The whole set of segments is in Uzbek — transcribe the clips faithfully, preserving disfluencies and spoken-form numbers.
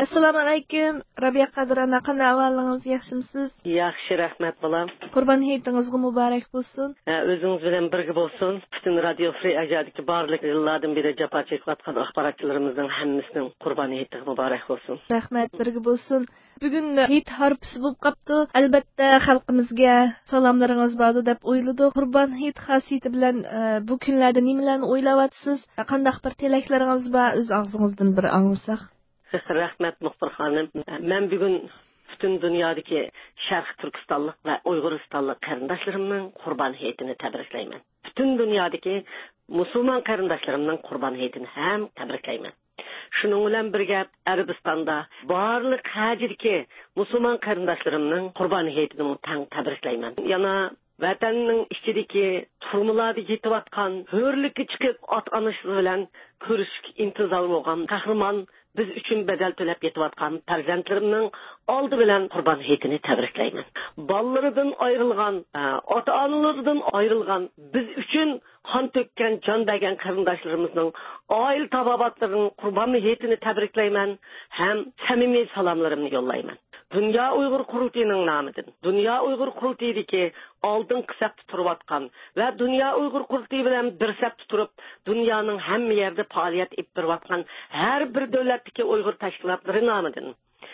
Assalomu alaykum. Rabiya Qadirana, qanday ahvolingiz, yaxshimisiz? Yaxshi, rahmat bolam. Qurban hayitingizga muborak bo'lsin. Ha, o'zingiz bilan birga bo'lsin. Butun Radio Free ajadagi barlik yillardan beri jafo chekayotgan axborotchilarimizning hammasining Qurban hayiti muborak bo'lsin. Rahmat, birga bo'lsin. Bugun hayit harfisi bo'lib qopti. Albatta xalqimizga salomlaringiz bor deb o'yladik. Qurban hayit xosiyati bilan bu kunlarda nimalarni o'ylayapsiz? Qanday bir tilaklaringiz bor? O'z og'zingizdan bir anglasak. Rahmat Muxtar xonim. Men bugun butun dunyodagi Sharq Turkistonlik va Uyg'uristonlik qarindoshlarimning Qurban hayitini tabriklayman. Butun dunyodagi musulmon qarindoshlarimning Qurban hayitini ham tabriklayman. Shuning bilan birga Arabistonda barliq hajirki musulmon qarindoshlarimning Qurban hayitini tang tabriklayman. Yana vatanning ichidagi turmularda yetayotgan hurlikka chiqib ot-onasi bilan ko'rishga intizor bo'lgan qahramon biz uchun badal to'lab yetayotgan farzandlarimning oldi bilan Qurban hayitini tabriklayman. Bolalaridan ayrilgan, ota-onalaridan ayrilgan biz uchun qon to'kkan, jon bergan qarindoshlarimizning oila tabobatlarining Qurban hayitini tabriklayman, ham samimiy salomlarimni yo'llayman. Dünya Uyghur Qurultayıning nomidan, Dünya Uyghur Qurultayidagi oldin qisaqda turayotgan va Dünya Uyghur Qurultayi bilan bir safda turib, dunyoning hamma yerida faoliyat olib berayotgan har bir davlatdagi Uyg'ur tashkilotlari nomidan,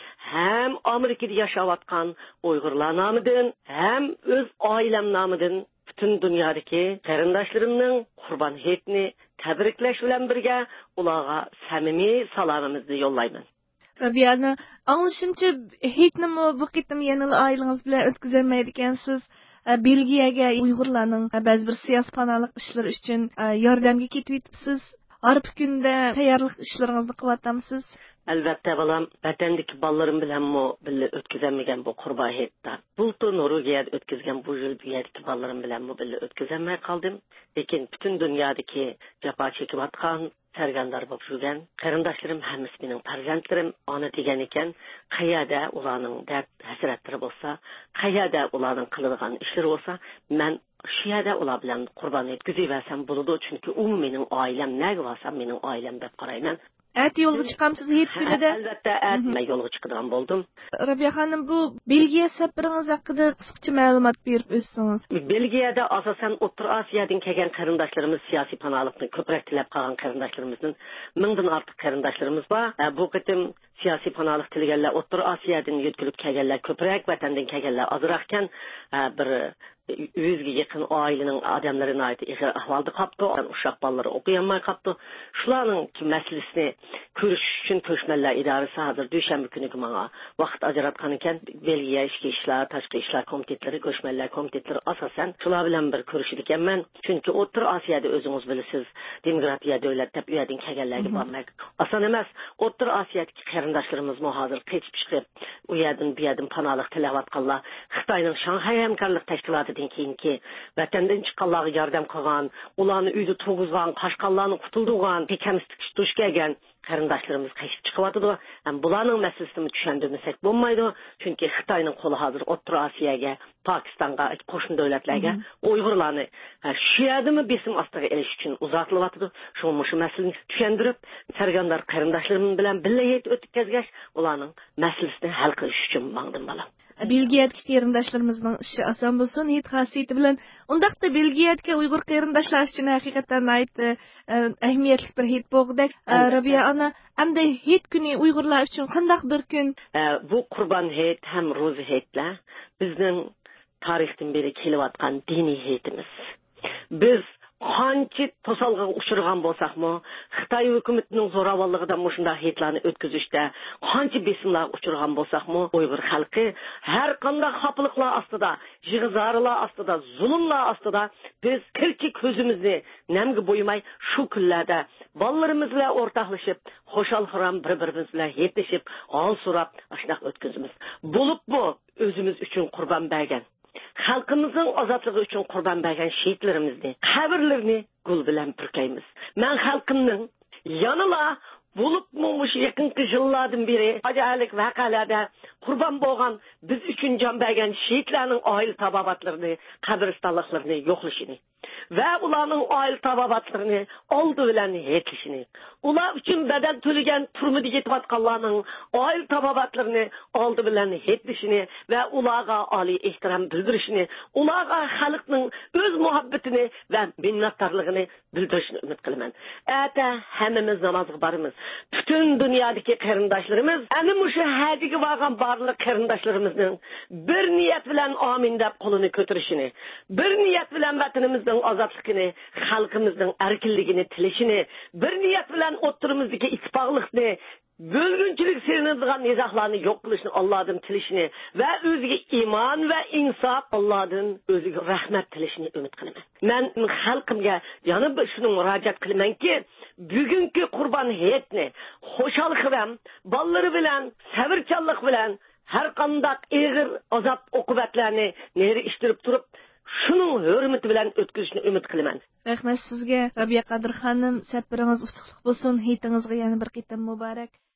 ham Amerikada yashayotgan Uyg'urlar nomidan, ham o'z oilam nomidan butun dunyodagi qarindoshlarimning Qurban hayitini tabriklash bilan birga ularga samimiy salomimizni yo'llayman. Rabiyana, anglashimcha hayitni bu qitim yana oilangiz bilan o'tkazolmaydigansiz. Belgiyaga Uyg'urlarning ba'zi bir siyosiy panalik ishlar uchun yordamga ketib yetibsiz. Arp kunda tayyorlik ishlaringizni qilyapmisiz? Albatta balam, vatandagi bolalarim bilan mo birga o'tkazolmagan bu Qurban hayitda. Bulto Norvegiya o'tkazgan bu yil bu yerdagi bolalarim bilan mo birga o'tkazolmay qoldim. Lekin butun dunyodagi jafo chekayotgan sargandar bo'lib yurgan qarindoshlarim hammasi mening farzandlarim, ona degan ekan, qayerda ularning dard hasratlari bo'lsa, qayerda ularning qiladigan ishlari bo'lsa, men shu yerda ular bilan Qurban yetkazib bo'ladi, chunki u mening oilam, nega bo'lsa mening oilam deb qarayman. At yo'lga chiqamsiz hayit kunida? Albatta, at men yo'lga chiqadigan bo'ldim. Rabiya xonim, bu Belgiya safaringiz haqida qisqacha ma'lumot berib o'tsangiz. Belgiyada asosan O'rta Osiyodan kelgan qarindoshlarimiz siyosiy panolikni ko'proq tilab qolgan qarindoshlarimizning mingdan ortiq qarindoshlarimiz bor. Bu qitim siyosiy panolik tilganlar O'rta Osiyodan yetkilib kelganlar ko'proq, vatandan kelganlar ozroq ekan, bir yüzge yaqin oilening odamlarini aytib ig'ir ahvolda qoldi, uşaq bolalar o'qiyolmay qoldi. Shularning masalasini ko'rish uchun ko'chmanlar idorasi hozir dushanba kuni menga vaqt ajratgan ekan. Belgiya ichki ishlar, tashqi ishlar komitetlari, ko'chmanlar komitetlari asosan shular bilan bir ko'rishib ekanman. Chunki O'rta Osiyoda o'zingiz bilasiz, demokratiya davlat deb u yerdan kelganlarga bormak oson emas. O'rta Osiyodagi qarindoshlarimiz mo hozir qechib chiqib, u yerdan bu yerdan panolik tilayotganlar Xitoyning Shanxay hamkorlik tashkiloti keyinki vatandan chiqqanlarga yordam qilgan, ularni uyda turg'izgan, qashqanlarni qutuldirgan, bekamsizlik duch kelgan qarindoshlarimiz qaytib chiqyapti. Ham bularning masalasini tushundirmasak bo'lmaydi, chunki Xitoyning qo'li hozir O'rta Osiyoga, Pokistonga, qo'shni davlatlarga Uyg'urlarni shu yerdami besim ostiga elish uchun uzoqlayapti. Shu shu masalani tushundirib, sargandar qarindoshlarim bilan birga o'tkazgash, ularning masalasini hal qilish uchun maqdim bo'lam. Belgiyadagi qarindoshlarimizning ishi oson bo'lsin, hayit xosiyati bilan. Undaqda Belgiyadagi Uyg'ur qarindoshlar uchun haqiqatan aytdi, ahamiyatli bir hayit bo'lgudek. Rabiya ana, hamda hayit kuni Uyg'urlar uchun qanday bir kun? Bu Qurban hayit ham ro'za hayitlar bizning tarixdan beri kelayotgan diniy hayitimiz. Biz qancha to'salg'a uchirgan bo'lsakmi, Xitoy hukumatining zo'ravonligidan mushunda hayitlarni o'tkazishda qancha besimlar uchirgan bo'lsakmi, Uyg'ur xalqi har qanday xafaliklar ostida, yig'izarlar ostida, zulmlar ostida biz kirki ko'zimizni namga bo'ymay shu kunlarda bolalarimiz bilan o'rtoqlashib, xo'shal-xuram bir-birimiz bilan yetishib, hol so'rab ashunaq o'tkazamiz. Bo'lib bu o'zimiz uchun qurban bergan, xalqimizning ozodligi uchun qurban bergan shehidlarimizni, qabrlarini gul bilan purkaymiz. Men xalqimning yanıla bo'lib mush yaqinqi yillardan beri ajalik vaqalarda qurban bo'lgan, biz uchun jon bergan shehidlarning oila tabobatlarini, qabristonliklarini yo'qlashini, va ularning oila tabobatlarini oldi bilan yetlishini, ular uchun badal to'lagan turmida ketayotganlarning oila tabobatlarini oldi bilan yetlishini va ularga oliy ehtirom bildirishini, ularga xalqning o'z muhabbatini va minnatdorligini bildirishni umid qilaman. Ata hammamiz namozga boramiz. Butun dunyodagi qarindoshlarimiz, ana shu hajiga borgan barliq qarindoshlarimizning bir niyat bilan amin deb qo'lini ko'tarishini, bir niyat bilan vatanimizning ozodligini, xalqimizning erkinligini tilashini, bir niyat bilan o'ttirimizdagi ittifoqlikni, bölgünçülük serinadigan nizahlarni yo'q qilishni Allohdan tilishni va o'ziga iymon va insof Allohdan o'ziga rahmat tilishni umid qilaman. Men xalqimga yana bir shuni murojaat qilamanki, bugungi Qurbon hayitni xo'shalik bilan, bolalari bilan, sabrchanlik bilan har qanday ig'ir azob oqibatlarni neri ishtirib turib, shuning hurmati bilan o'tkazishni umid qilaman. Rahmat sizga, Rabiya Qadir xonim, safaringiz utuqli bo'lsin, hayitingizga yana bir qitim muborak.